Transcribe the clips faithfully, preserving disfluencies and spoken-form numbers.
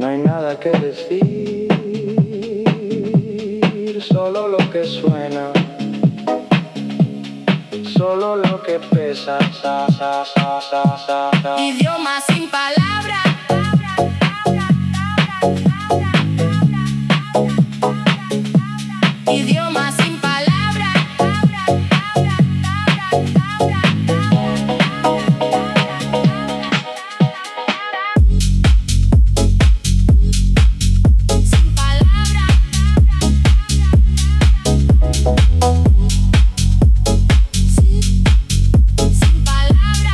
No hay nada que decir, solo lo que suena, solo lo que pesa. Sa, sa, sa, sa, sa, sa. Idioma sin palabras. Idioma sin palabras. Sin palabras. Sin, sin palabras.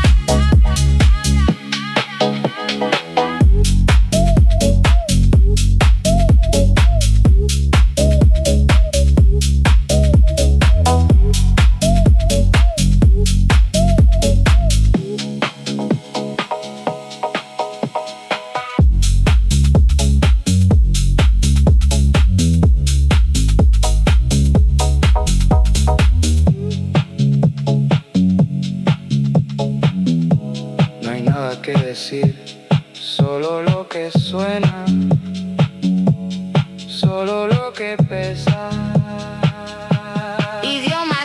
No hay nada que decir, solo lo que suena, solo lo que pesa. Idioma